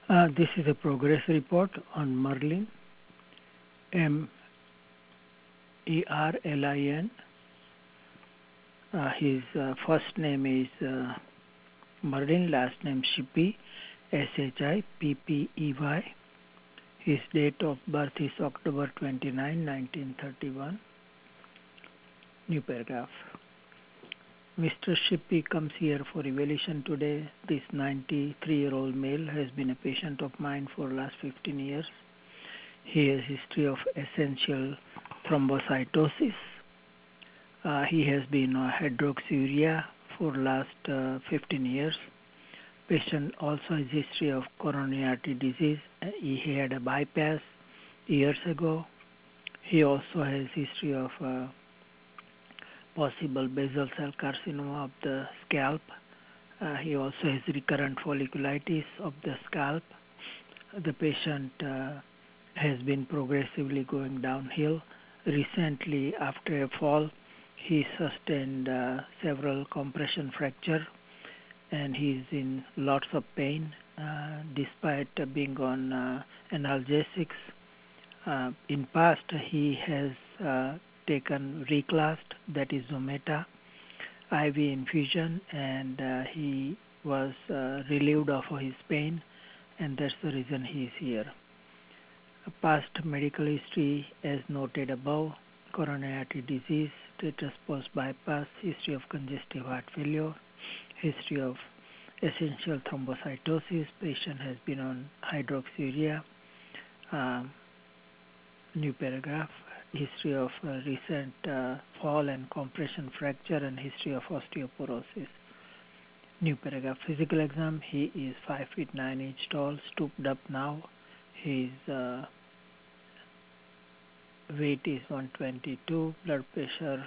This is a progress report on Merlin, Merlin. His first name is Merlin, last name Shippey, Shippey. His date of birth is October 29, 1931. New paragraph. Mr. Shippey comes here for evaluation today. This 93-year-old male has been a patient of mine for the last 15 years. He has history of essential thrombocytosis. He has been on hydroxyurea for the last 15 years. Patient also has history of coronary artery disease. He had a bypass years ago. He also has history of possible basal cell carcinoma of the scalp. He also has recurrent folliculitis of the scalp. The patient has been progressively going downhill. Recently, after a fall, he sustained several compression fracture, and he's in lots of pain despite being on analgesics. In past, he has taken Reclast, that is Zometa, IV infusion, and he was relieved of his pain, and that's the reason he is here. Past medical history as noted above: coronary artery disease, status post bypass, history of congestive heart failure, history of essential thrombocytosis, patient has been on hydroxyurea. New paragraph. History of recent fall and compression fracture and history of osteoporosis. New paragraph. Physical exam. He is 5 feet 9 inches tall, stooped up now. His weight is 122, blood pressure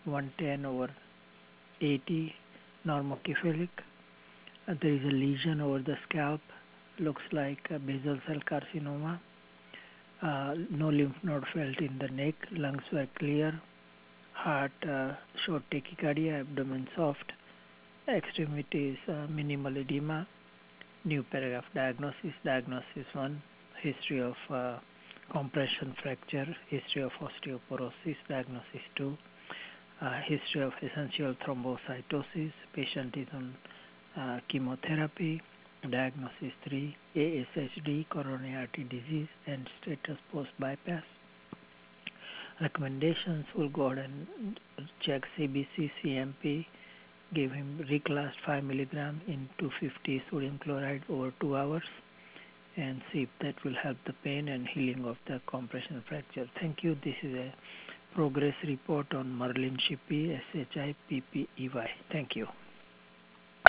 110/80, normocephalic. There is a lesion over the scalp, looks like a basal cell carcinoma. No lymph node felt in the neck, lungs were clear, heart showed tachycardia, abdomen soft, extremities minimal edema. New paragraph. Diagnosis. Diagnosis 1, history of compression fracture, history of osteoporosis. Diagnosis 2, history of essential thrombocytosis, patient is on chemotherapy. Diagnosis 3, ASHD, coronary artery disease, and status post bypass. Recommendations: will go ahead and check CBC, CMP, give him Reclast 5 mg in 250 sodium chloride over 2 hours, and see if that will help the pain and healing of the compression fracture. Thank you. This is a progress report on Merlin Shippey, Shippey. Thank you.